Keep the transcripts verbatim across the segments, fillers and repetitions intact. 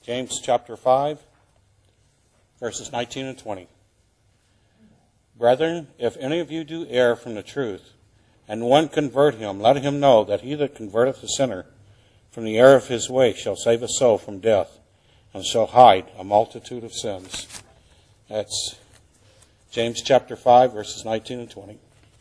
James chapter five, verses nineteen and twenty. Brethren, if any of you do err from the truth, and one convert him, let him know that he that converteth a sinner from the error of his way shall save a soul from death, and shall hide a multitude of sins. That's James chapter five, verses nineteen and twenty.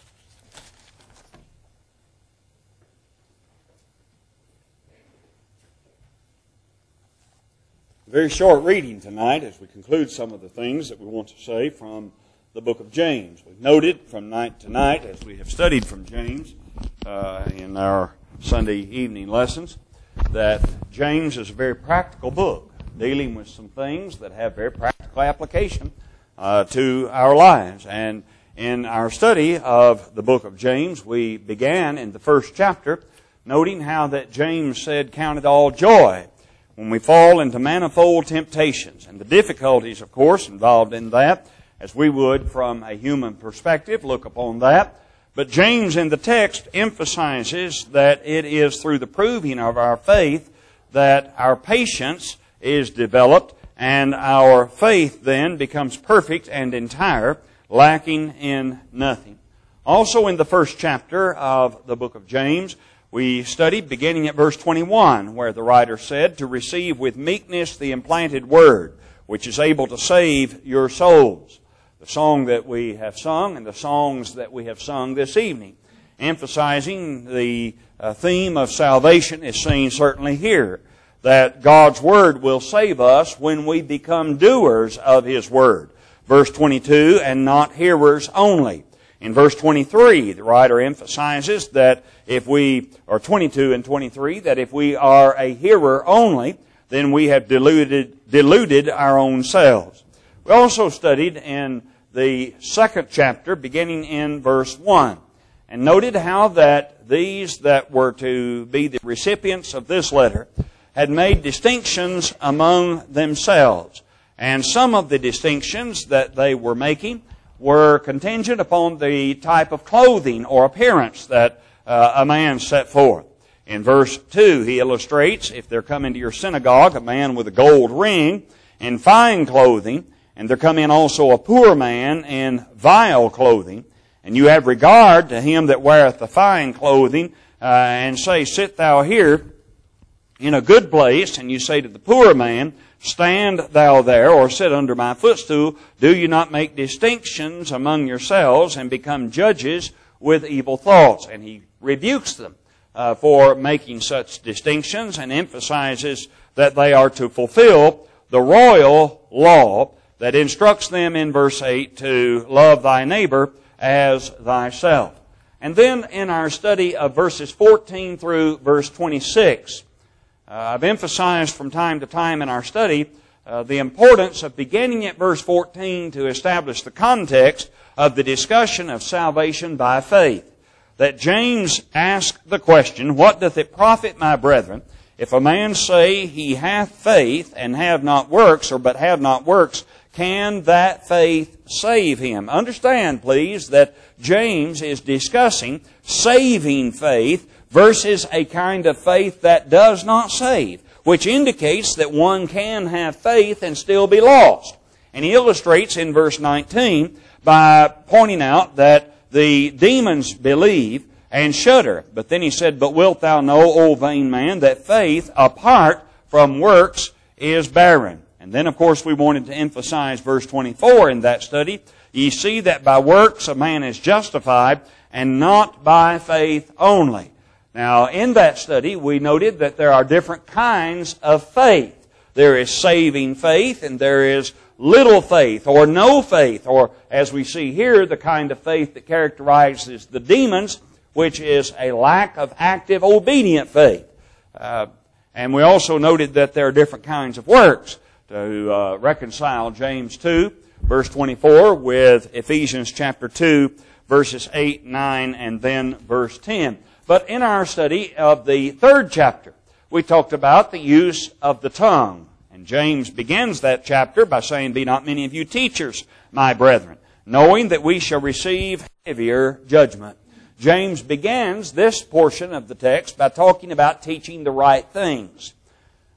Very short reading tonight as we conclude some of the things that we want to say from the book of James. We've noted from night to night as we have studied from James uh, in our Sunday evening lessons that James is a very practical book dealing with some things that have very practical application uh, to our lives. And in our study of the book of James, we began in the first chapter noting how that James said, "Count it all joy when we fall into manifold temptations," and the difficulties, of course, involved in that, as we would from a human perspective look upon that. But James in the text emphasizes that it is through the proving of our faith that our patience is developed, and our faith then becomes perfect and entire, lacking in nothing. Also in the first chapter of the book of James, we studied beginning at verse twenty-one, where the writer said, "To receive with meekness the implanted word, which is able to save your souls." The song that we have sung and the songs that we have sung this evening, emphasizing the uh, theme of salvation, is seen certainly here, that God's word will save us when we become doers of His word. Verse twenty-two, "and not hearers only." In verse twenty-three, the writer emphasizes that if we, or twenty-two and twenty-three, that if we are a hearer only, then we have deluded, deluded our own selves. We also studied in the second chapter, beginning in verse one, and noted how that these that were to be the recipients of this letter had made distinctions among themselves. And some of the distinctions that they were making were contingent upon the type of clothing or appearance that uh, a man set forth. In verse two, he illustrates, if there come into your synagogue a man with a gold ring and fine clothing, and there come in also a poor man in vile clothing, and you have regard to him that weareth the fine clothing, uh, and say, "Sit thou here in a good place," and you say to the poor man, "Stand thou there," or "Sit under my footstool," do you not make distinctions among yourselves and become judges with evil thoughts? And he rebukes them uh, for making such distinctions, and emphasizes that they are to fulfill the royal law that instructs them in verse eight to love thy neighbor as thyself. And then in our study of verses fourteen through verse twenty-six, uh, I've emphasized from time to time in our study uh, the importance of beginning at verse fourteen to establish the context of the discussion of salvation by faith. That James asked the question, "What doth it profit, my brethren, if a man say he hath faith and have not works, or but have not works, can that faith save him?" Understand, please, that James is discussing saving faith versus a kind of faith that does not save, which indicates that one can have faith and still be lost. And he illustrates in verse nineteen by pointing out that the demons believe and shudder. But then he said, "But wilt thou know, O vain man, that faith apart from works is barren." And then, of course, we wanted to emphasize verse twenty-four in that study. "Ye see that by works a man is justified, and not by faith only." Now, in that study, we noted that there are different kinds of faith. There is saving faith, and there is little faith, or no faith, or, as we see here, the kind of faith that characterizes the demons, which is a lack of active, obedient faith. Uh, and we also noted that there are different kinds of works. To uh, reconcile James two, verse twenty-four, with Ephesians chapter two, verses eight, nine, and then verse ten. But in our study of the third chapter, we talked about the use of the tongue. And James begins that chapter by saying, "Be not many of you teachers, my brethren, knowing that we shall receive heavier judgment." James begins this portion of the text by talking about teaching the right things.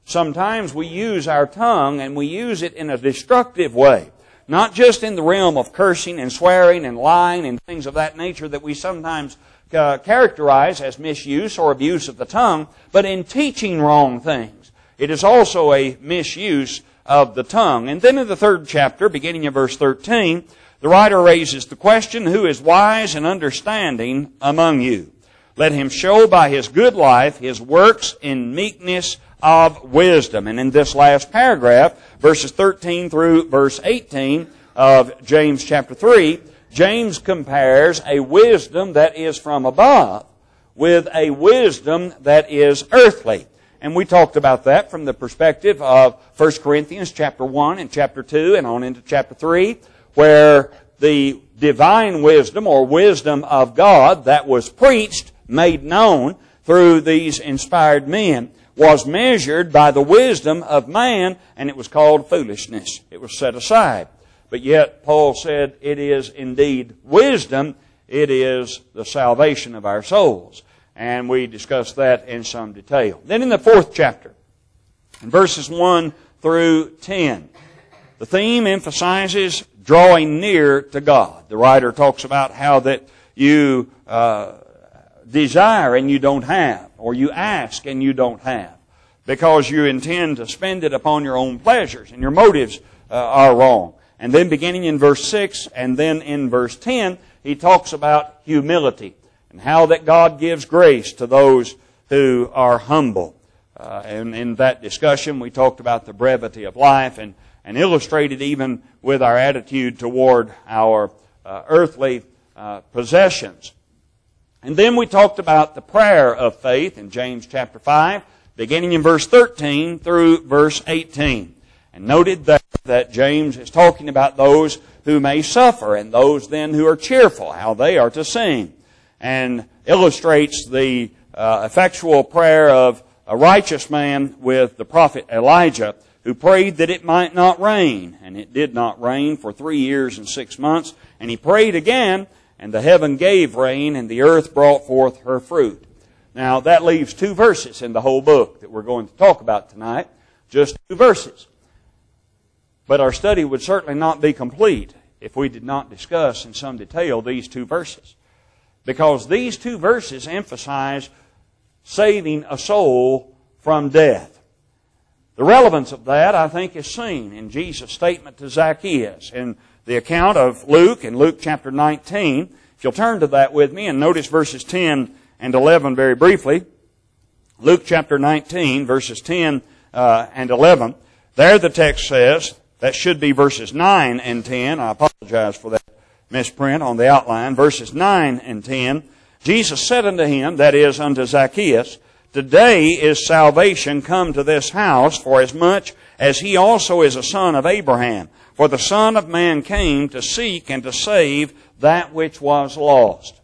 sometimes we use our tongue and we use it in a destructive way. Not just in the realm of cursing and swearing and lying and things of that nature that we sometimes uh, characterize as misuse or abuse of the tongue, but in teaching wrong things. It is also a misuse of the tongue. And then in the third chapter, beginning in verse thirteen, the writer raises the question, who is wise and understanding among you? Let him show by his good life his works in meekness of wisdom. And in this last paragraph, verses thirteen through verse eighteen of James chapter three, James compares a wisdom that is from above with a wisdom that is earthly. And we talked about that from the perspective of First Corinthians chapter one and chapter two and on into chapter three, where the divine wisdom or wisdom of God that was preached, made known through these inspired men, was measured by the wisdom of man, and it was called foolishness. It was set aside. But yet, Paul said, it is indeed wisdom. It is the salvation of our souls. And we discussed that in some detail. Then in the fourth chapter, in verses one through ten, the theme emphasizes drawing near to God. The writer talks about how that you uh, desire and you don't have, or you ask and you don't have, because you intend to spend it upon your own pleasures, and your motives uh, are wrong. And then beginning in verse six and then in verse ten, he talks about humility and how that God gives grace to those who are humble. Uh, and in that discussion, we talked about the brevity of life and, and illustrated even with our attitude toward our uh, earthly uh, possessions. And then we talked about the prayer of faith in James chapter five, beginning in verse thirteen through verse eighteen. And noted that, that James is talking about those who may suffer and those then who are cheerful, how they are to sing. And illustrates the uh, effectual prayer of a righteous man with the prophet Elijah, who prayed that it might not rain. And it did not rain for three years and six months. And he prayed again, and the heaven gave rain, and the earth brought forth her fruit. Now, that leaves two verses in the whole book that we're going to talk about tonight. Just two verses. But our study would certainly not be complete if we did not discuss in some detail these two verses. Because these two verses emphasize saving a soul from death. The relevance of that, I think, is seen in Jesus' statement to Zacchaeus in the account of Luke, in Luke chapter nineteen. If you'll turn to that with me and notice verses ten and eleven very briefly. Luke chapter nineteen, verses ten uh, and eleven. There the text says, that should be verses nine and ten. I apologize for that misprint on the outline. Verses nine and ten. Jesus said unto him, that is, unto Zacchaeus, Today is salvation come to this house, for as much as he also is a son of Abraham. For the Son of Man came to seek and to save that which was lost.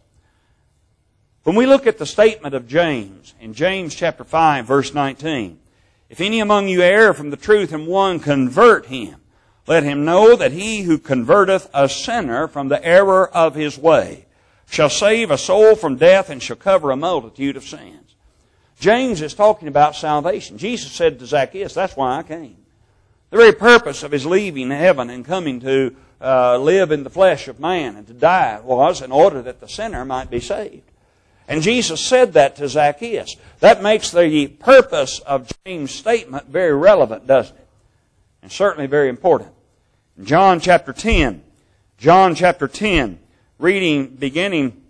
When we look at the statement of James, in James chapter five, verse nineteen, If any among you err from the truth and one convert him, let him know that he who converteth a sinner from the error of his way shall save a soul from death and shall cover a multitude of sins. James is talking about salvation. Jesus said to Zacchaeus, that's why I came. The very purpose of his leaving heaven and coming to uh, live in the flesh of man and to die was in order that the sinner might be saved. And Jesus said that to Zacchaeus. That makes the purpose of James' statement very relevant, doesn't it? And certainly very important. In John chapter ten, John chapter ten, reading beginning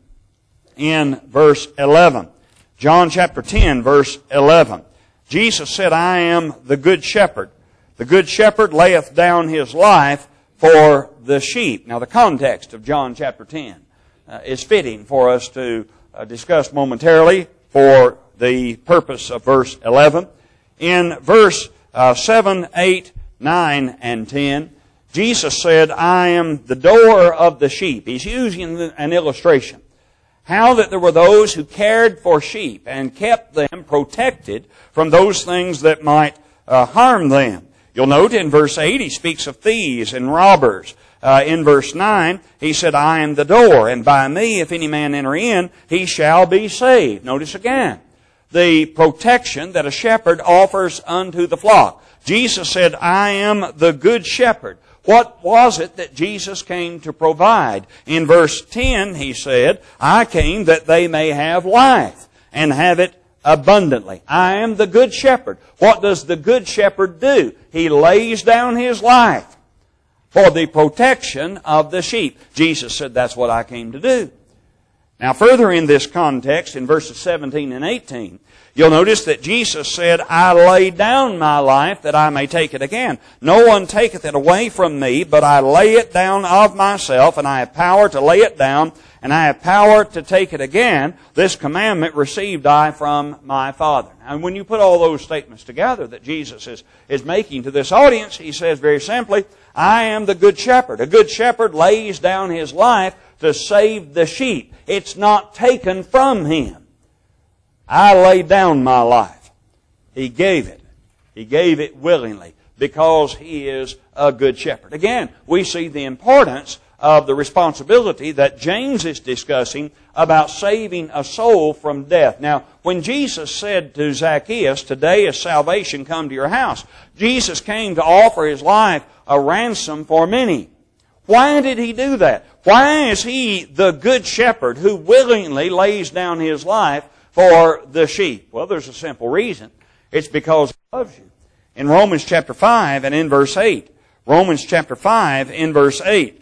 in verse eleven. John chapter ten, verse eleven. Jesus said, I am the good shepherd. The good shepherd layeth down his life for the sheep. Now the context of John chapter ten uh, is fitting for us to uh, discuss momentarily for the purpose of verse eleven. In verse uh, seven, eight, nine, and ten, Jesus said, I am the door of the sheep. He's using an illustration. How that there were those who cared for sheep and kept them protected from those things that might uh, harm them. You'll note in verse eight, he speaks of thieves and robbers. Uh, in verse nine, he said, I am the door, and by me, if any man enter in, he shall be saved. Notice again, the protection that a shepherd offers unto the flock. Jesus said, I am the good shepherd. What was it that Jesus came to provide? In verse ten, He said, I came that they may have life and have it abundantly. I am the good shepherd. What does the good shepherd do? He lays down His life for the protection of the sheep. Jesus said, that's what I came to do. Now further in this context, in verses seventeen and eighteen, you'll notice that Jesus said, I lay down my life that I may take it again. No one taketh it away from me, but I lay it down of myself, and I have power to lay it down, and I have power to take it again. This commandment received I from my Father. And when you put all those statements together that Jesus is, is making to this audience, He says very simply, I am the good shepherd. A good shepherd lays down his life to save the sheep. It's not taken from him. I laid down my life. He gave it. He gave it willingly because He is a good shepherd. Again, we see the importance of the responsibility that James is discussing about saving a soul from death. Now, when Jesus said to Zacchaeus, today is salvation come to your house, Jesus came to offer His life a ransom for many. Why did He do that? Why is He the good shepherd who willingly lays down His life for the sheep? Well, there's a simple reason. It's because He loves you. In Romans chapter five and in verse eight, Romans chapter five in verse eight,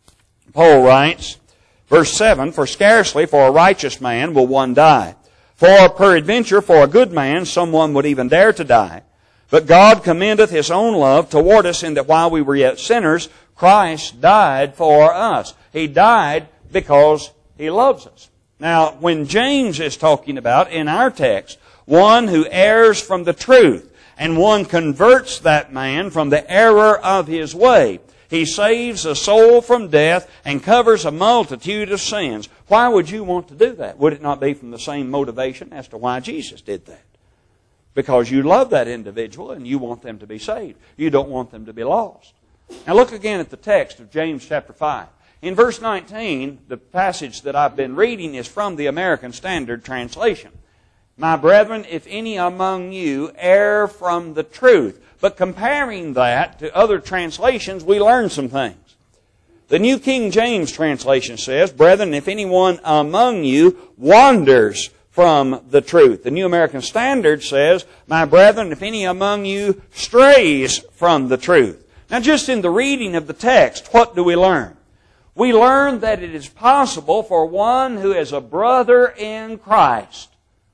Paul writes, verse seven, For scarcely for a righteous man will one die. For peradventure for a good man someone would even dare to die. But God commendeth His own love toward us in that while we were yet sinners, Christ died for us. He died because He loves us. Now, when James is talking about, in our text, one who errs from the truth, and one converts that man from the error of his way, He saves a soul from death and covers a multitude of sins. Why would you want to do that? Would it not be from the same motivation as to why Jesus did that? Because you love that individual and you want them to be saved. You don't want them to be lost. Now look again at the text of James chapter five. In verse nineteen, the passage that I've been reading is from the American Standard Translation. My brethren, if any among you err from the truth. But comparing that to other translations, we learn some things. The New King James translation says, Brethren, if anyone among you wanders from the truth. The New American Standard says, My brethren, if any among you strays from the truth. Now just in the reading of the text, what do we learn? We learn that it is possible for one who is a brother in Christ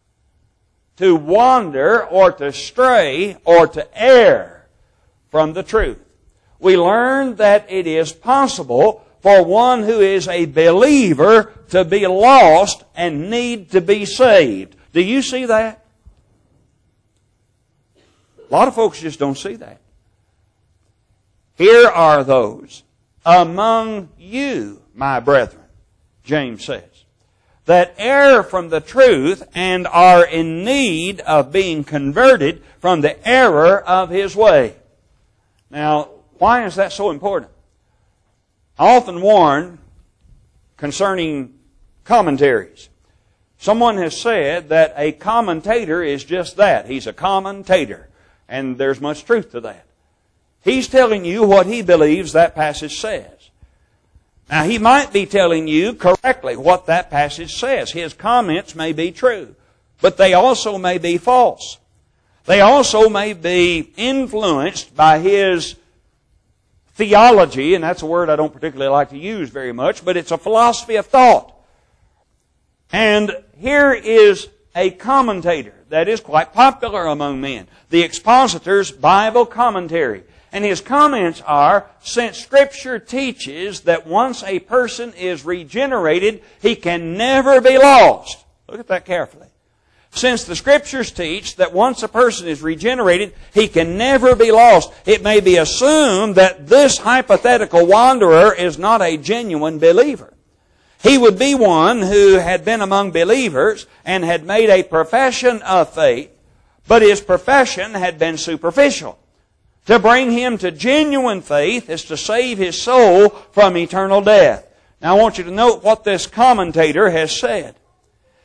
to wander or to stray or to err from the truth. We learn that it is possible for one who is a believer to be lost and need to be saved. Do you see that? A lot of folks just don't see that. Here are those among you, my brethren, James says, that err from the truth and are in need of being converted from the error of his way. Now, why is that so important? I often warn concerning commentaries. Someone has said that a commentator is just that. He's a commentator. And there's much truth to that. He's telling you what he believes that passage says. Now, he might be telling you correctly what that passage says. His comments may be true, but they also may be false. They also may be influenced by his theology, and that's a word I don't particularly like to use very much, but it's a philosophy of thought. And here is a commentator that is quite popular among men, the Expositor's Bible Commentary. And his comments are, since Scripture teaches that once a person is regenerated, he can never be lost. Look at that carefully. Since the Scriptures teach that once a person is regenerated, he can never be lost, it may be assumed that this hypothetical wanderer is not a genuine believer. He would be one who had been among believers and had made a profession of faith, but his profession had been superficial. To bring him to genuine faith is to save his soul from eternal death. Now I want you to note what this commentator has said.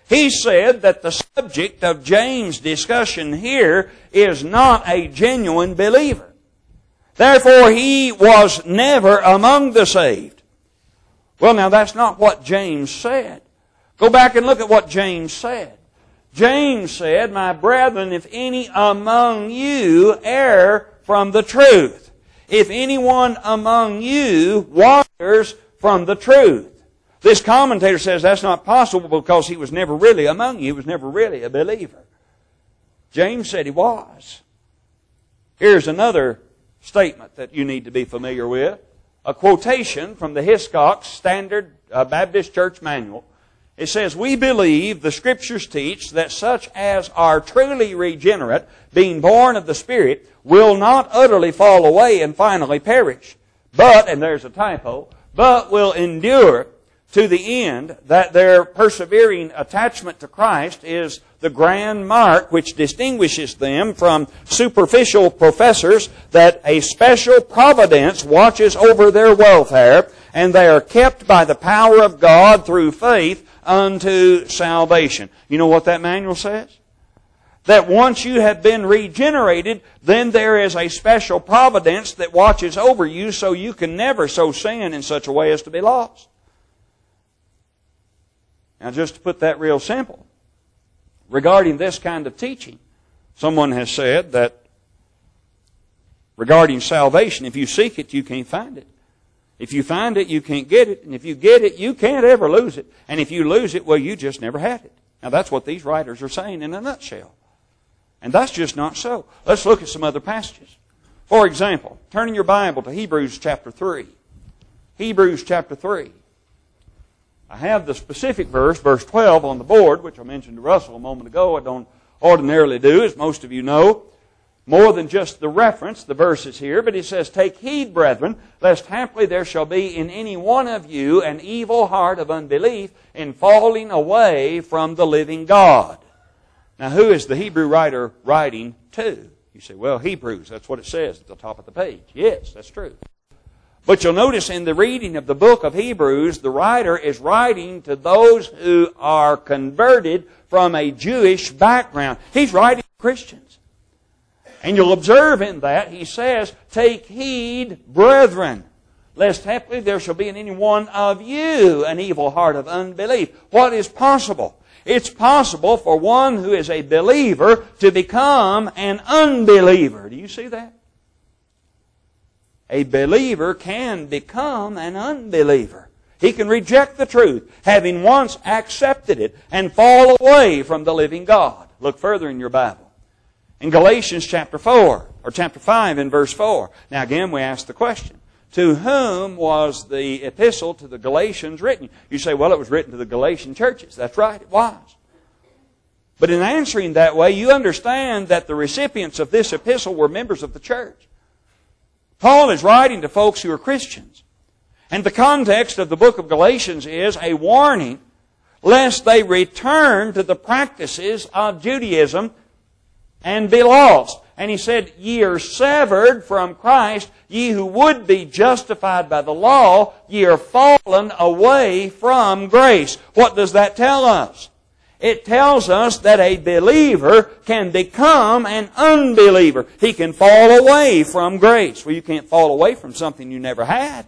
He said that the subject of James' discussion here is not a genuine believer. Therefore, he was never among the saved. Well, now that's not what James said. Go back and look at what James said. James said, "My brethren, if any among you err from the truth, if anyone among you wanders from the truth." This commentator says that's not possible because he was never really among you. He was never really a believer. James said he was. Here's another statement that you need to be familiar with. A quotation from the Hiscox Standard uh, Baptist Church Manual. It says, "We believe the Scriptures teach that such as are truly regenerate, being born of the Spirit, will not utterly fall away and finally perish, but," and there's a typo, "but will endure to the end, that their persevering attachment to Christ is the grand mark which distinguishes them from superficial professors, that a special providence watches over their welfare, and they are kept by the power of God through faith unto salvation." You know what that manual says? That once you have been regenerated, then there is a special providence that watches over you so you can never so sin in such a way as to be lost. Now, just to put that real simple, regarding this kind of teaching, someone has said that regarding salvation, if you seek it, you can't find it. If you find it, you can't get it. And if you get it, you can't ever lose it. And if you lose it, well, you just never had it. Now, that's what these writers are saying in a nutshell. And that's just not so. Let's look at some other passages. For example, turn in your Bible to Hebrews chapter three. Hebrews chapter three. I have the specific verse, verse twelve, on the board, which I mentioned to Russell a moment ago. I don't ordinarily do, as most of you know. More than just the reference, the verse is here, but it says, "Take heed, brethren, lest haply there shall be in any one of you an evil heart of unbelief in falling away from the living God." Now, who is the Hebrew writer writing to? You say, well, Hebrews, that's what it says at the top of the page. Yes, that's true. But you'll notice in the reading of the book of Hebrews, the writer is writing to those who are converted from a Jewish background. He's writing to Christians. And you'll observe in that, he says, "Take heed, brethren, lest haply there shall be in any one of you an evil heart of unbelief." What is possible? It's possible for one who is a believer to become an unbeliever. Do you see that? A believer can become an unbeliever. He can reject the truth, having once accepted it, and fall away from the living God. Look further in your Bible. In Galatians chapter four, or chapter five in verse four. Now again we ask the question, to whom was the epistle to the Galatians written? You say, well, it was written to the Galatian churches. That's right, it was. But in answering that way, you understand that the recipients of this epistle were members of the church. Paul is writing to folks who are Christians. And the context of the book of Galatians is a warning lest they return to the practices of Judaism and be lost. And he said, "Ye are severed from Christ, ye who would be justified by the law, ye are fallen away from grace." What does that tell us? It tells us that a believer can become an unbeliever. He can fall away from grace. Well, you can't fall away from something you never had.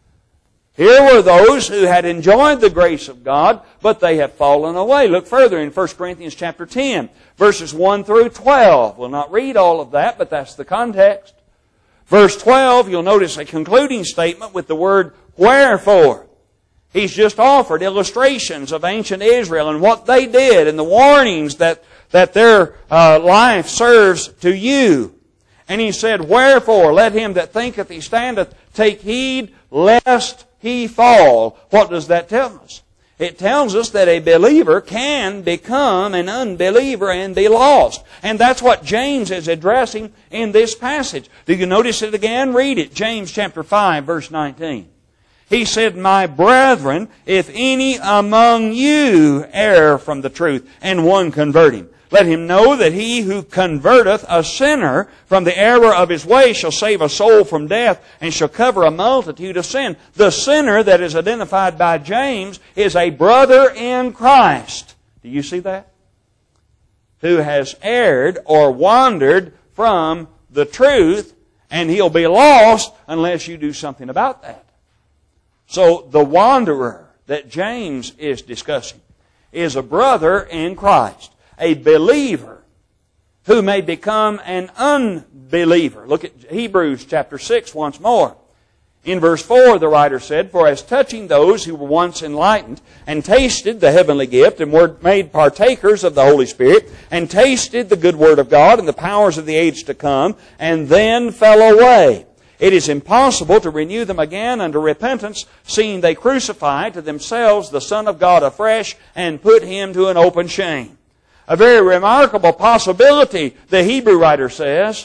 Here were those who had enjoyed the grace of God, but they have fallen away. Look further in First Corinthians chapter ten, verses one through twelve. We'll not read all of that, but that's the context. Verse twelve, you'll notice a concluding statement with the word "wherefore." He's just offered illustrations of ancient Israel and what they did and the warnings that, that their uh, life serves to you. And he said, "Wherefore, let him that thinketh he standeth take heed lest he fall." What does that tell us? It tells us that a believer can become an unbeliever and be lost. And that's what James is addressing in this passage. Do you notice it again? Read it. James chapter five, verse nineteen. He said, "My brethren, if any among you err from the truth, and one convert him, let him know that he who converteth a sinner from the error of his way shall save a soul from death, and shall cover a multitude of sin." The sinner that is identified by James is a brother in Christ. Do you see that? Who has erred or wandered from the truth, and he'll be lost unless you do something about that. So the wanderer that James is discussing is a brother in Christ, a believer who may become an unbeliever. Look at Hebrews chapter six once more. In verse four, the writer said, "For as touching those who were once enlightened, and tasted the heavenly gift, and were made partakers of the Holy Spirit, and tasted the good word of God, and the powers of the age to come, and then fell away, it is impossible to renew them again unto repentance, seeing they crucify to themselves the Son of God afresh, and put Him to an open shame." A very remarkable possibility, the Hebrew writer says,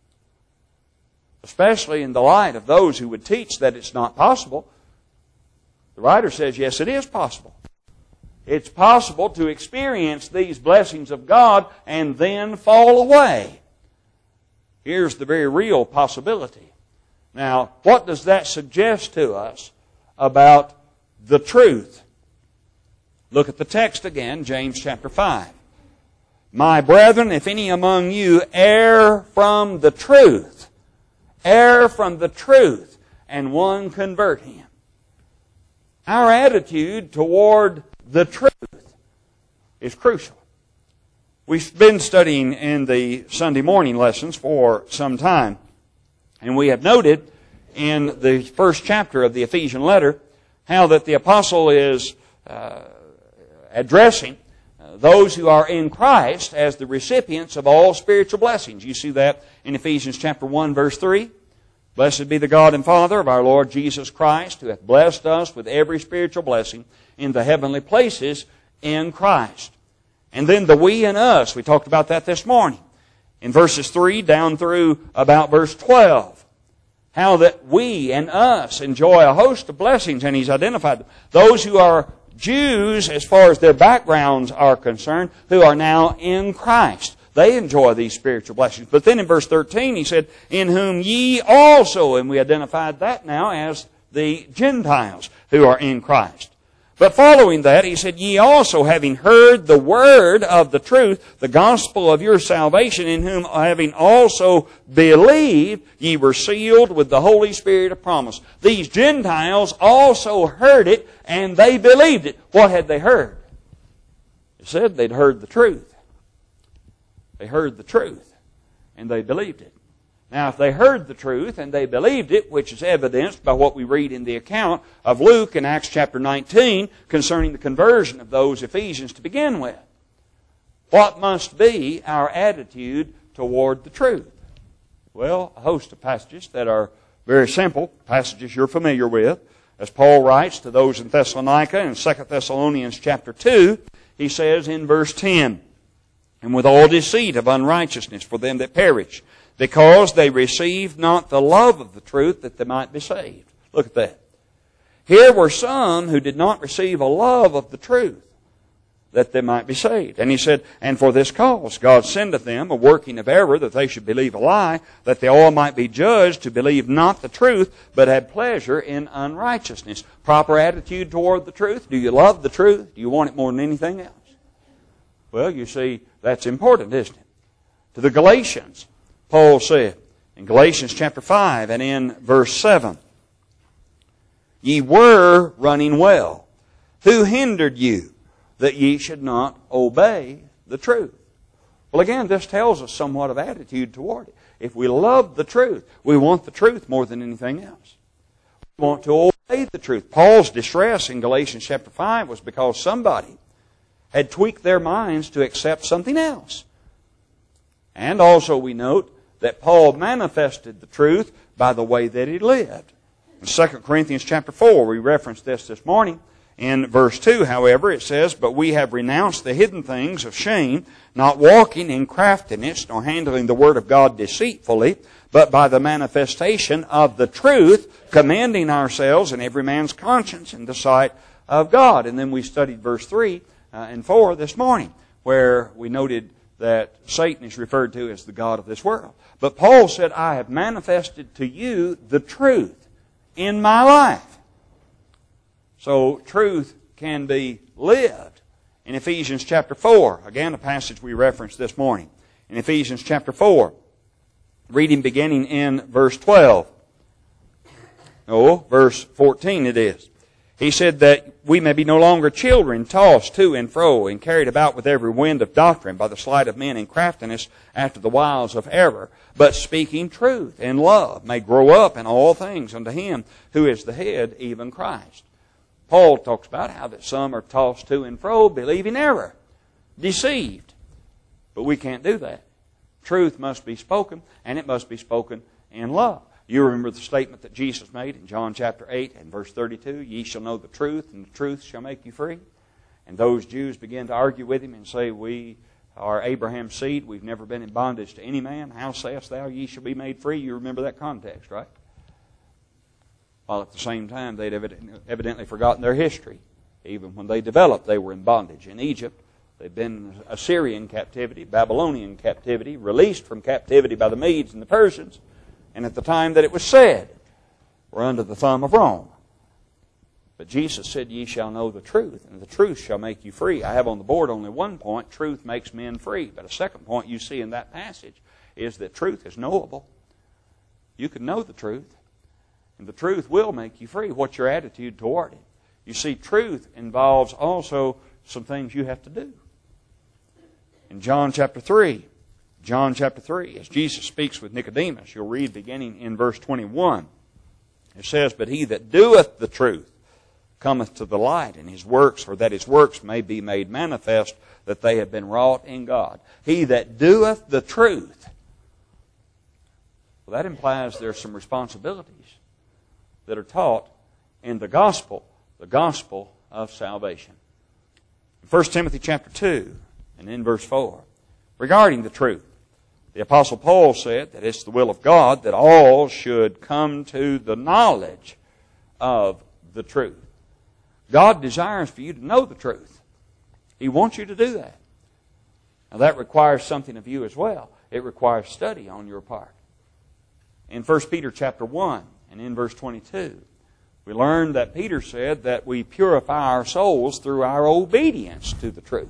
especially in the light of those who would teach that it's not possible. The writer says, yes, it is possible. It's possible to experience these blessings of God and then fall away. Here's the very real possibility. Now, what does that suggest to us about the truth? Look at the text again, James chapter five. "My brethren, if any among you err from the truth, err from the truth, and one convert him." Our attitude toward the truth is crucial. We've been studying in the Sunday morning lessons for some time, and we have noted in the first chapter of the Ephesian letter how that the apostle is uh, addressing those who are in Christ as the recipients of all spiritual blessings. You see that in Ephesians chapter one, verse three. "Blessed be the God and Father of our Lord Jesus Christ, who hath blessed us with every spiritual blessing in the heavenly places in Christ." And then the we and us, we talked about that this morning. In verses three down through about verse twelve. How that we and us enjoy a host of blessings, and he's identified them. Those who are Jews, as far as their backgrounds are concerned, who are now in Christ. They enjoy these spiritual blessings. But then in verse thirteen, he said, "In whom ye also," and we identified that now as the Gentiles who are in Christ. But following that, he said, "Ye also, having heard the word of the truth, the gospel of your salvation, in whom having also believed, ye were sealed with the Holy Spirit of promise." These Gentiles also heard it, and they believed it. What had they heard? It said they'd heard the truth. They heard the truth, and they believed it. Now, if they heard the truth and they believed it, which is evidenced by what we read in the account of Luke in Acts chapter nineteen concerning the conversion of those Ephesians to begin with, what must be our attitude toward the truth? Well, a host of passages that are very simple, passages you're familiar with. As Paul writes to those in Thessalonica in Second Thessalonians chapter two, he says in verse ten, "And with all deceit of unrighteousness for them that perish, because they received not the love of the truth that they might be saved." Look at that. Here were some who did not receive a love of the truth that they might be saved. And he said, "And for this cause God sendeth them a working of error, that they should believe a lie, that they all might be judged to believe not the truth, but had pleasure in unrighteousness." Proper attitude toward the truth. Do you love the truth? Do you want it more than anything else? Well, you see, that's important, isn't it? To the Galatians, Paul said in Galatians chapter five and in verse seven, "Ye were running well. Who hindered you that ye should not obey the truth?" Well, again, this tells us somewhat of attitude toward it. If we love the truth, we want the truth more than anything else. We want to obey the truth. Paul's distress in Galatians chapter five was because somebody had tweaked their minds to accept something else. And also we note that Paul manifested the truth by the way that he lived. In Second Corinthians chapter four, we referenced this this morning. In verse two, however, it says, "But we have renounced the hidden things of shame, not walking in craftiness, nor handling the word of God deceitfully, but by the manifestation of the truth, commending ourselves and every man's conscience in the sight of God." And then we studied verse three uh, and four this morning, where we noted that Satan is referred to as the god of this world. But Paul said, "I have manifested to you the truth in my life." So truth can be lived in Ephesians chapter four. Again, a passage we referenced this morning. In Ephesians chapter four, reading beginning in verse twelve. No, verse fourteen it is. He said that we may be no longer children, tossed to and fro, and carried about with every wind of doctrine by the sleight of men and craftiness after the wiles of error, but speaking truth in love may grow up in all things unto Him who is the head, even Christ. Paul talks about how that some are tossed to and fro, believing error, deceived. But we can't do that. Truth must be spoken, and it must be spoken in love. You remember the statement that Jesus made in John chapter eight and verse thirty-two, "Ye shall know the truth, and the truth shall make you free." And those Jews began to argue with Him and say, "We are Abraham's seed. We've never been in bondage to any man. How sayest thou, ye shall be made free?" You remember that context, right? While at the same time, they'd evidently forgotten their history. Even when they developed, they were in bondage in Egypt. They'd been in Assyrian captivity, Babylonian captivity, released from captivity by the Medes and the Persians. And at the time that it was said, were under the thumb of Rome. But Jesus said, "Ye shall know the truth, and the truth shall make you free." I have on the board only one point: truth makes men free. But a second point you see in that passage is that truth is knowable. You can know the truth, and the truth will make you free. What's your attitude toward it? You see, truth involves also some things you have to do. In John chapter three, John chapter three, as Jesus speaks with Nicodemus, you'll read beginning in verse twenty-one. It says, "But he that doeth the truth cometh to the light, and his works, or that his works may be made manifest, that they have been wrought in God." He that doeth the truth. Well, that implies there's some responsibilities that are taught in the gospel, the gospel of salvation. In First Timothy chapter two, and in verse four, regarding the truth, the Apostle Paul said that it's the will of God that all should come to the knowledge of the truth. God desires for you to know the truth. He wants you to do that. Now that requires something of you as well. It requires study on your part. In First Peter chapter one and in verse twenty-two, we learn that Peter said that we purify our souls through our obedience to the truth.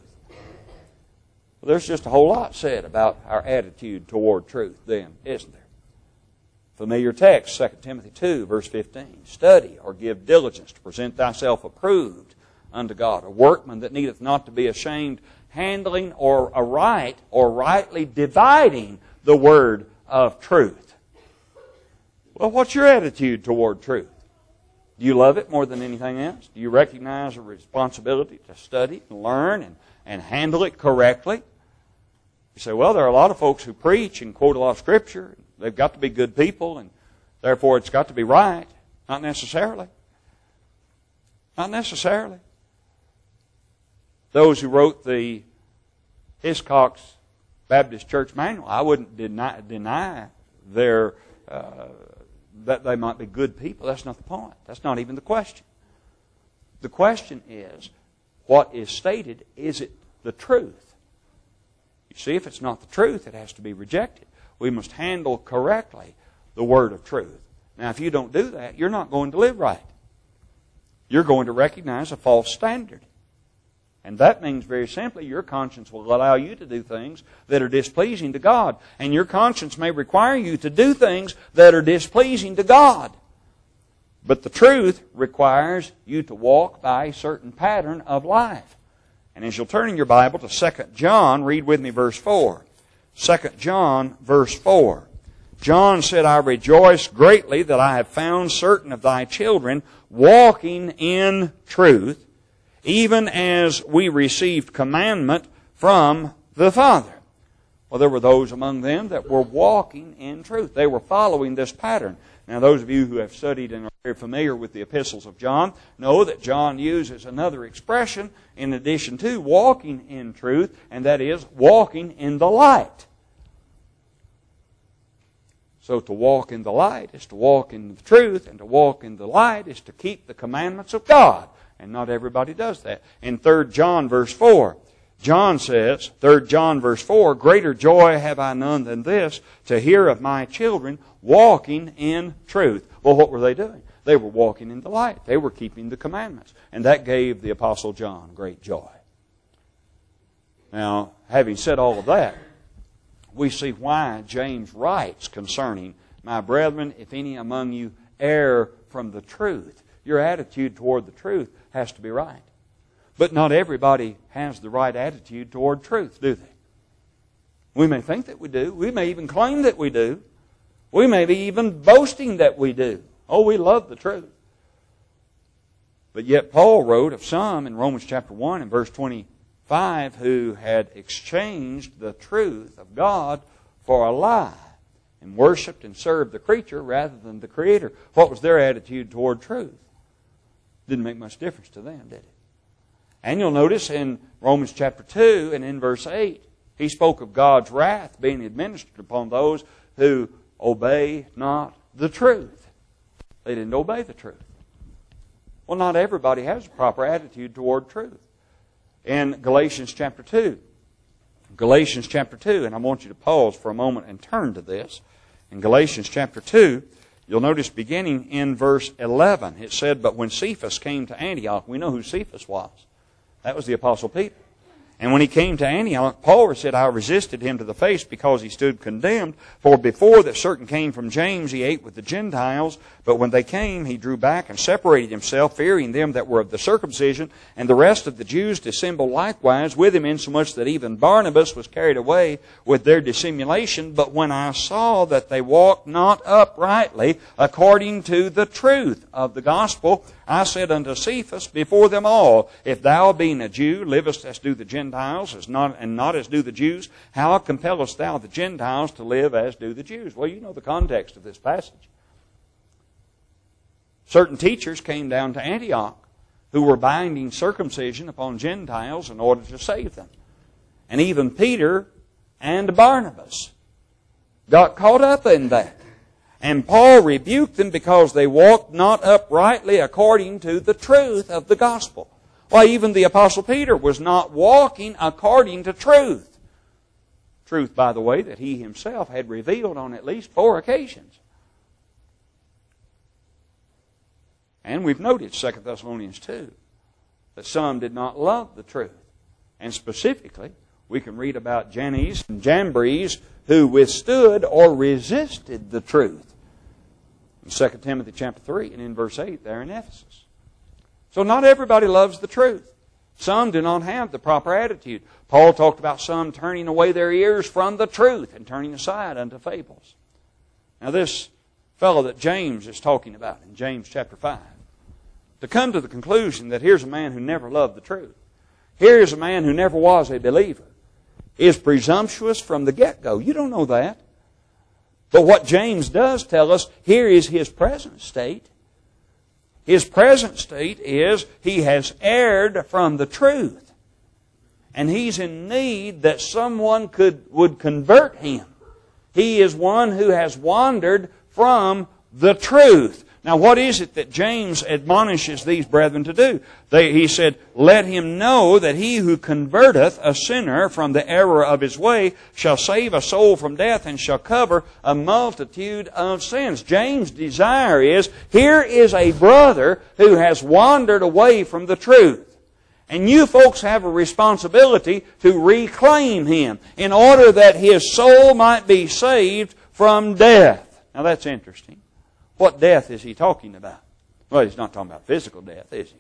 Well, there's just a whole lot said about our attitude toward truth then, isn't there? Familiar text, Second Timothy two, verse fifteen. "Study or give diligence to present thyself approved unto God, a workman that needeth not to be ashamed, handling or aright or rightly dividing the word of truth." Well, what's your attitude toward truth? Do you love it more than anything else? Do you recognize a responsibility to study and learn and, and handle it correctly? You say, well, there are a lot of folks who preach and quote a lot of Scripture. They've got to be good people, and therefore it's got to be right. Not necessarily. Not necessarily. Those who wrote the Hiscox Baptist Church Manual, I wouldn't deny, deny their, uh, that they might be good people. That's not the point. That's not even the question. The question is, what is stated, is it the truth? You see, if it's not the truth, it has to be rejected. We must handle correctly the word of truth. Now, if you don't do that, you're not going to live right. You're going to recognize a false standard. And that means very simply, your conscience will allow you to do things that are displeasing to God. And your conscience may require you to do things that are displeasing to God. But the truth requires you to walk by a certain pattern of life. And as you'll turn in your Bible to Second John, read with me verse four. Second John, verse four. John said, "I rejoice greatly that I have found certain of thy children walking in truth, even as we received commandment from the Father." Well, there were those among them that were walking in truth. They were following this pattern. Now, those of you who have studied and are very familiar with the epistles of John know that John uses another expression in addition to walking in truth, and that is walking in the light. So to walk in the light is to walk in the truth, and to walk in the light is to keep the commandments of God. And not everybody does that. In Third John verse four, John says, Third John verse four, "Greater joy have I none than this, to hear of my children walking in truth." Well, what were they doing? They were walking in the light. They were keeping the commandments. And that gave the Apostle John great joy. Now, having said all of that, we see why James writes concerning, my brethren, if any among you err from the truth. Your attitude toward the truth has to be right. But not everybody has the right attitude toward truth, do they? We may think that we do. We may even claim that we do. We may be even boasting that we do. Oh, we love the truth. But yet Paul wrote of some in Romans chapter one and verse twenty-five who had exchanged the truth of God for a lie and worshipped and served the creature rather than the Creator. What was their attitude toward truth? Didn't make much difference to them, did it? And you'll notice in Romans chapter two and in verse eight, he spoke of God's wrath being administered upon those who obey not the truth. They didn't obey the truth. Well, not everybody has a proper attitude toward truth. In Galatians chapter two, Galatians chapter two, and I want you to pause for a moment and turn to this. In Galatians chapter two, you'll notice beginning in verse eleven, it said, but when Cephas came to Antioch, we know who Cephas was. That was the Apostle Peter. And when he came to Antioch, Paul said, I resisted him to the face because he stood condemned. For before that certain came from James, he ate with the Gentiles. But when they came, he drew back and separated himself, fearing them that were of the circumcision. And the rest of the Jews dissembled likewise with him, insomuch that even Barnabas was carried away with their dissimulation. But when I saw that they walked not uprightly according to the truth of the gospel, I said unto Cephas before them all, if thou being a Jew livest as do the Gentiles, as not, and not as do the Jews, how compellest thou the Gentiles to live as do the Jews? Well, you know the context of this passage. Certain teachers came down to Antioch who were binding circumcision upon Gentiles in order to save them. And even Peter and Barnabas got caught up in that. And Paul rebuked them because they walked not uprightly according to the truth of the gospel. Why, even the Apostle Peter was not walking according to truth. Truth, by the way, that he himself had revealed on at least four occasions. And we've noted, Second Thessalonians two, that some did not love the truth. And specifically, we can read about Jannes and Jambres who withstood or resisted the truth. In Second Timothy chapter three and in verse eight there in Ephesus. So not everybody loves the truth. Some do not have the proper attitude. Paul talked about some turning away their ears from the truth and turning aside unto fables. Now this fellow that James is talking about in James chapter five, to come to the conclusion that here's a man who never loved the truth, here's a man who never was a believer, is presumptuous from the get-go. You don't know that. But what James does tell us, here is his present state. His present state is he has erred from the truth. And he's in need that someone could would convert him. He is one who has wandered from the truth. Now, what is it that James admonishes these brethren to do? They, he said, let him know that he who converteth a sinner from the error of his way shall save a soul from death and shall cover a multitude of sins. James' desire is, here is a brother who has wandered away from the truth. And you folks have a responsibility to reclaim him in order that his soul might be saved from death. Now, that's interesting. What death is he talking about? Well, he's not talking about physical death, is he?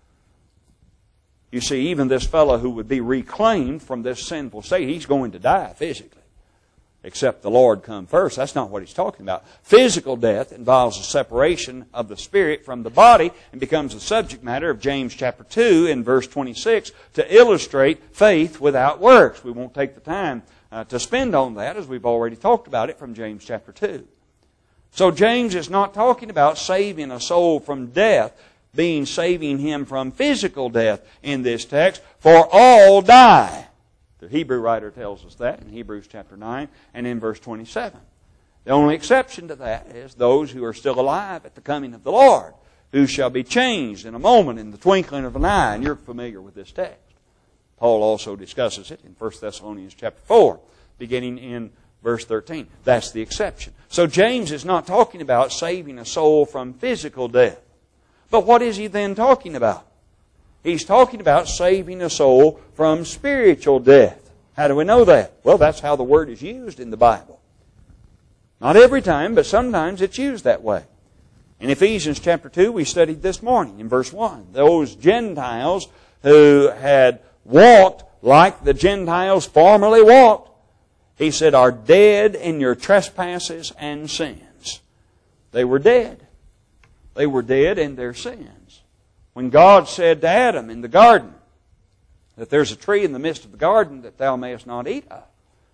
You see, even this fellow who would be reclaimed from this sinful state, he's going to die physically. Except the Lord come first. That's not what he's talking about. Physical death involves a separation of the spirit from the body and becomes the subject matter of James chapter two in verse twenty-six to illustrate faith without works. We won't take the time uh, to spend on that as we've already talked about it from James chapter two. So James is not talking about saving a soul from death, being saving him from physical death in this text, for all die. The Hebrew writer tells us that in Hebrews chapter nine and in verse twenty-seven. The only exception to that is those who are still alive at the coming of the Lord, who shall be changed in a moment, in the twinkling of an eye. And you're familiar with this text. Paul also discusses it in First Thessalonians chapter four, beginning in verse thirteen. That's the exception. So James is not talking about saving a soul from physical death. But what is he then talking about? He's talking about saving a soul from spiritual death. How do we know that? Well, that's how the word is used in the Bible. Not every time, but sometimes it's used that way. In Ephesians chapter two, we studied this morning in verse one. Those Gentiles who had walked like the Gentiles formerly walked, he said, are dead in your trespasses and sins. They were dead. They were dead in their sins. When God said to Adam in the garden that there's a tree in the midst of the garden that thou mayest not eat of,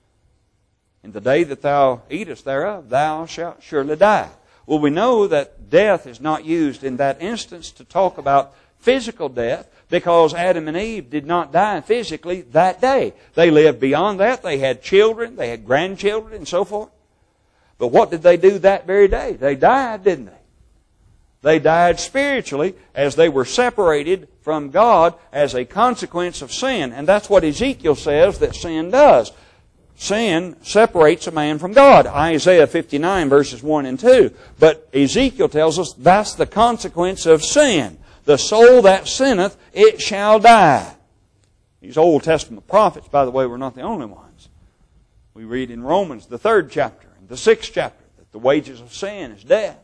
in the day that thou eatest thereof, thou shalt surely die. Well, we know that death is not used in that instance to talk about physical death, because Adam and Eve did not die physically that day. They lived beyond that. They had children, they had grandchildren, and so forth. But what did they do that very day? They died, didn't they? They died spiritually as they were separated from God as a consequence of sin. And that's what Ezekiel says that sin does. Sin separates a man from God. Isaiah fifty-nine verses one and two. But Ezekiel tells us that's the consequence of sin. The soul that sinneth, it shall die. These Old Testament prophets, by the way, were not the only ones. We read in Romans, the third chapter, and the sixth chapter, that the wages of sin is death.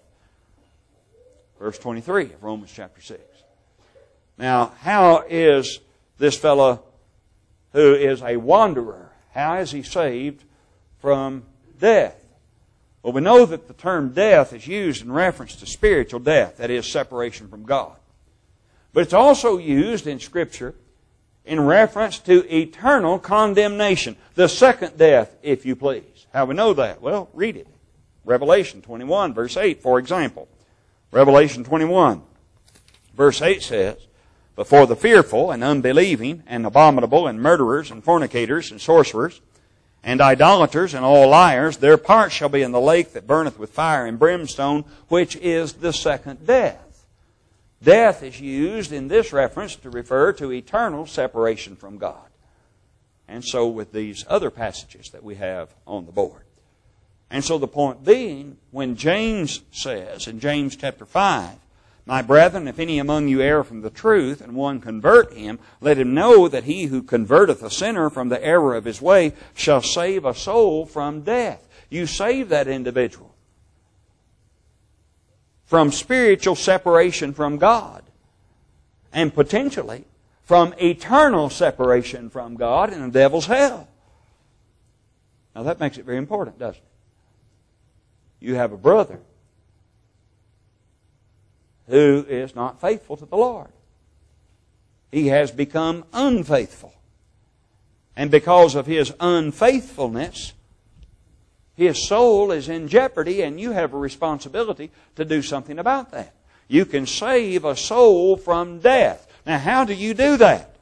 Verse twenty-three of Romans chapter six. Now, how is this fellow who is a wanderer, how is he saved from death? Well, we know that the term death is used in reference to spiritual death, that is, separation from God. But it's also used in Scripture in reference to eternal condemnation. The second death, if you please. How do we know that? Well, read it. Revelation twenty-one, verse eight, for example. Revelation twenty-one, verse eight says, but for the fearful and unbelieving and abominable and murderers and fornicators and sorcerers and idolaters and all liars, their part shall be in the lake that burneth with fire and brimstone, which is the second death. Death is used in this reference to refer to eternal separation from God. And so with these other passages that we have on the board. And so the point being, when James says in James chapter five, my brethren, if any among you err from the truth, and one convert him, let him know that he who converteth a sinner from the error of his way shall save a soul from death. You save that individual from spiritual separation from God, and potentially from eternal separation from God in the devil's hell. Now that makes it very important, doesn't it? You have a brother who is not faithful to the Lord. He has become unfaithful. And because of his unfaithfulness, his soul is in jeopardy, and you have a responsibility to do something about that. You can save a soul from death. Now, how do you do that?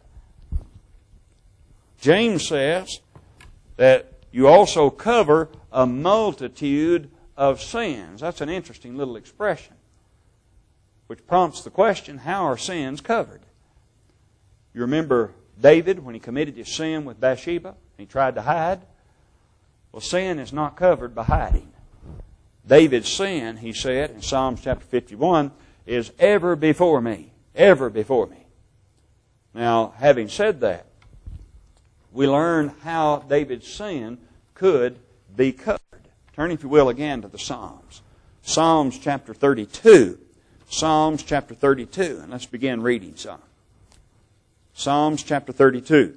James says that you also cover a multitude of sins. That's an interesting little expression, which prompts the question, how are sins covered? You remember David when he committed his sin with Bathsheba? He tried to hide. Well, sin is not covered by hiding. David's sin, he said in Psalms chapter fifty-one, is ever before me. Ever before me. Now, having said that, we learn how David's sin could be covered. Turn, if you will, again to the Psalms. Psalms chapter thirty-two. Psalms chapter thirty-two. And let's begin reading some. Psalms chapter thirty-two.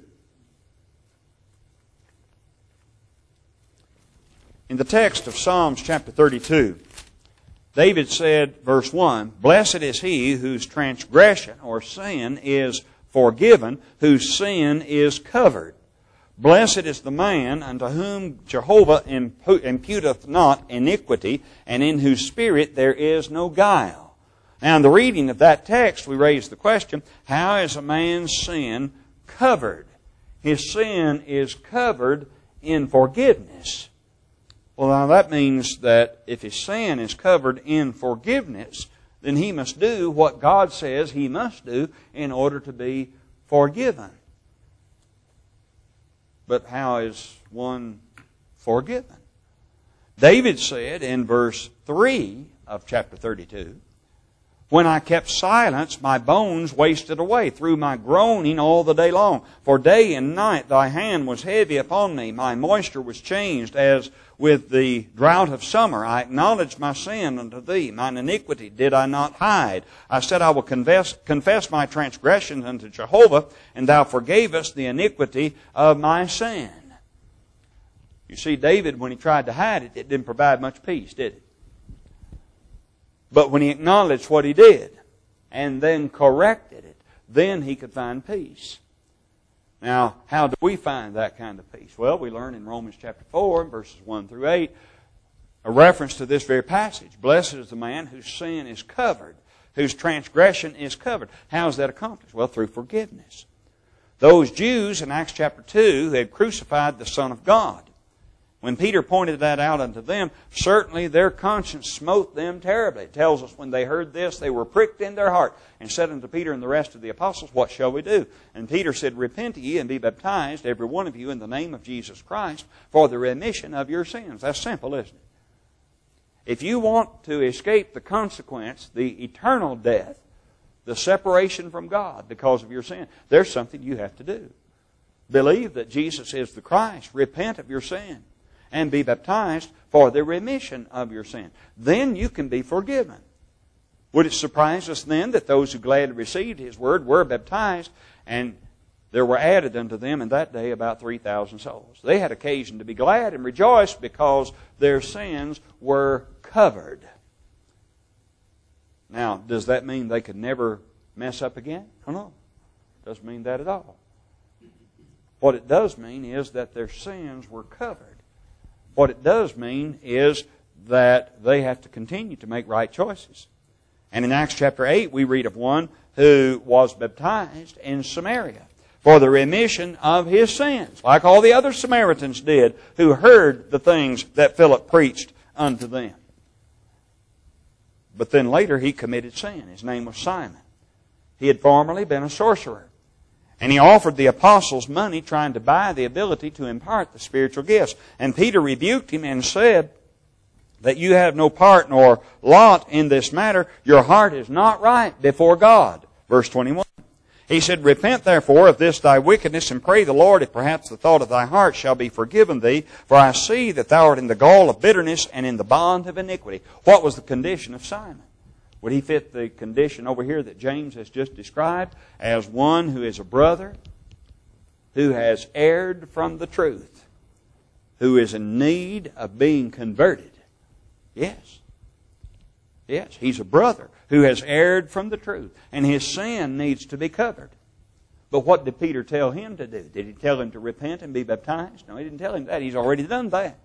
In the text of Psalms chapter thirty-two, David said, verse one, blessed is he whose transgression or sin is forgiven, whose sin is covered. Blessed is the man unto whom Jehovah imputeth not iniquity, and in whose spirit there is no guile. Now, in the reading of that text, we raise the question, how is a man's sin covered? His sin is covered in forgiveness. Well, now that means that if his sin is covered in forgiveness, then he must do what God says he must do in order to be forgiven. But how is one forgiven? David said in verse three of chapter thirty-two, When I kept silence, my bones wasted away through my groaning all the day long. For day and night thy hand was heavy upon me. My moisture was changed as with the drought of summer. I acknowledged my sin unto thee. Mine iniquity did I not hide. I said, I will confess, confess my transgressions unto Jehovah, and thou forgavest the iniquity of my sin. You see, David, when he tried to hide it, it didn't provide much peace, did it? But when he acknowledged what he did and then corrected it, then he could find peace. Now, how do we find that kind of peace? Well, we learn in Romans chapter four, verses one through eight, a reference to this very passage. Blessed is the man whose sin is covered, whose transgression is covered. How is that accomplished? Well, through forgiveness. Those Jews in Acts chapter two had crucified the Son of God. When Peter pointed that out unto them, certainly their conscience smote them terribly. It tells us when they heard this, they were pricked in their heart and said unto Peter and the rest of the apostles, what shall we do? And Peter said, repent ye and be baptized, every one of you, in the name of Jesus Christ, for the remission of your sins. That's simple, isn't it? If you want to escape the consequence, the eternal death, the separation from God because of your sin, there's something you have to do. Believe that Jesus is the Christ. Repent of your sin. And be baptized for the remission of your sin. Then you can be forgiven. Would it surprise us then that those who gladly received His word were baptized, and there were added unto them in that day about three thousand souls? They had occasion to be glad and rejoice because their sins were covered. Now, does that mean they could never mess up again? Oh, no. It doesn't mean that at all. What it does mean is that their sins were covered. What it does mean is that they have to continue to make right choices. And in Acts chapter eight, we read of one who was baptized in Samaria for the remission of his sins, like all the other Samaritans did who heard the things that Philip preached unto them. But then later he committed sin. His name was Simon. He had formerly been a sorcerer. And he offered the apostles money trying to buy the ability to impart the spiritual gifts. And Peter rebuked him and said that you have no part nor lot in this matter. Your heart is not right before God. Verse twenty-one. He said, repent therefore of this thy wickedness, and pray the Lord if perhaps the thought of thy heart shall be forgiven thee. For I see that thou art in the gall of bitterness and in the bond of iniquity. What was the condition of Simon? Would he fit the condition over here that James has just described as one who is a brother, who has erred from the truth, who is in need of being converted? Yes. Yes, he's a brother who has erred from the truth, and his sin needs to be covered. But what did Peter tell him to do? Did he tell him to repent and be baptized? No, he didn't tell him that. He's already done that.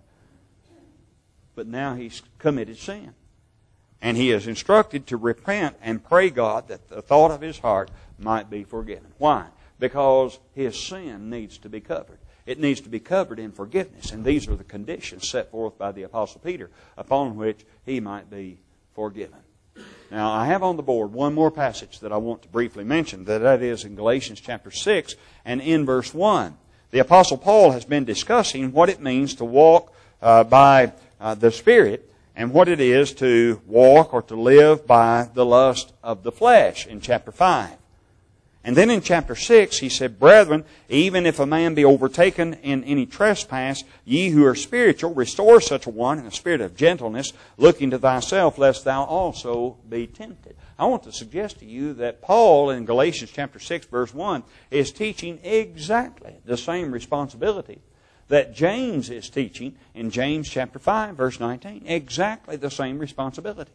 But now he's committed sin. And he is instructed to repent and pray God that the thought of his heart might be forgiven. Why? Because his sin needs to be covered. It needs to be covered in forgiveness. And these are the conditions set forth by the Apostle Peter upon which he might be forgiven. Now, I have on the board one more passage that I want to briefly mention. That is in Galatians chapter six and in verse one. The Apostle Paul has been discussing what it means to walk uh, by uh, the Spirit, and what it is to walk or to live by the lust of the flesh in chapter five. And then in chapter six, he said, brethren, even if a man be overtaken in any trespass, ye who are spiritual, restore such a one in a spirit of gentleness, looking to thyself, lest thou also be tempted. I want to suggest to you that Paul in Galatians chapter six, verse one, is teaching exactly the same responsibility that James is teaching in James chapter five, verse nineteen. Exactly the same responsibility.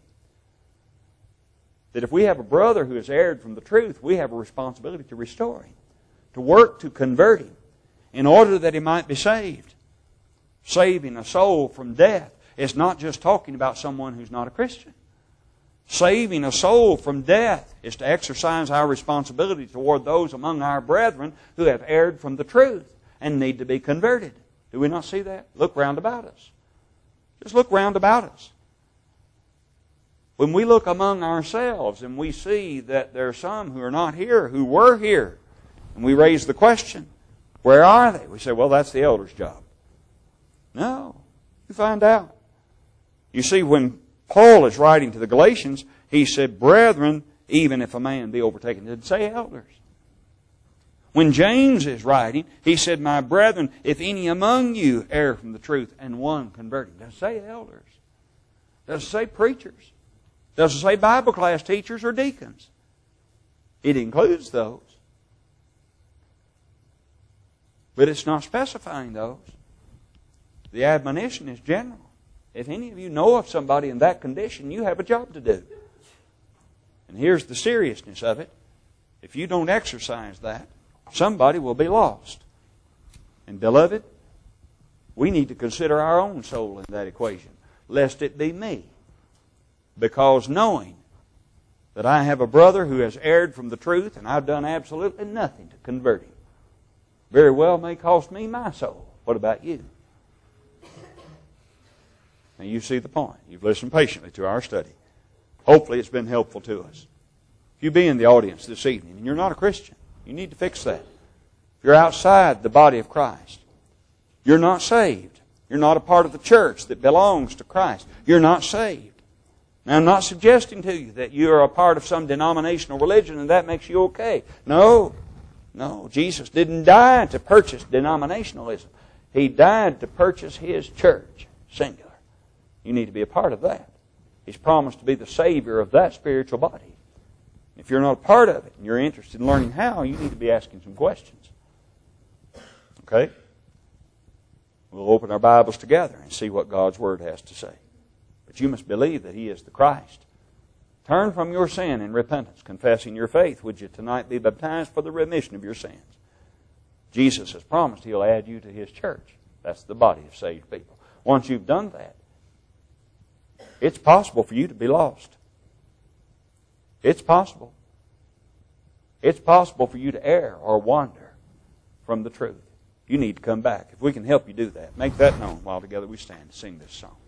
That if we have a brother who has erred from the truth, we have a responsibility to restore him, to work to convert him, in order that he might be saved. Saving a soul from death is not just talking about someone who's not a Christian. Saving a soul from death is to exercise our responsibility toward those among our brethren who have erred from the truth and need to be converted. Do we not see that? Look round about us. Just look round about us. When we look among ourselves and we see that there are some who are not here, who were here, and we raise the question, where are they? We say, well, that's the elder's job. No. You find out. You see, when Paul is writing to the Galatians. He said, brethren, even if a man be overtaken. It didn't say elders. When James is writing, he said, my brethren, if any among you err from the truth and one converting. It doesn't say elders. It doesn't say preachers. It doesn't say Bible class teachers or deacons. It includes those. But it's not specifying those. The admonition is general. If any of you know of somebody in that condition, you have a job to do. And here's the seriousness of it. If you don't exercise that, somebody will be lost. And beloved, we need to consider our own soul in that equation, lest it be me. Because knowing that I have a brother who has erred from the truth and I've done absolutely nothing to convert him, very well may cost me my soul. What about you? Now you see the point. You've listened patiently to our study. Hopefully it's been helpful to us. If you be in the audience this evening and you're not a Christian, you need to fix that. If you're outside the body of Christ, you're not saved. You're not a part of the church that belongs to Christ. You're not saved. Now I'm not suggesting to you that you're a part of some denominational religion and that makes you okay. No. No. Jesus didn't die to purchase denominationalism. He died to purchase His church. Singular. You need to be a part of that. He's promised to be the Savior of that spiritual body. If you're not a part of it and you're interested in learning how, you need to be asking some questions. Okay? We'll open our Bibles together and see what God's Word has to say. But you must believe that He is the Christ. Turn from your sin in repentance, confessing your faith. Would you tonight be baptized for the remission of your sins? Jesus has promised He'll add you to His church. That's the body of saved people. Once you've done that, it's possible for you to be lost. It's possible. It's possible for you to err or wander from the truth. You need to come back. If we can help you do that, make that known while together we stand to sing this song.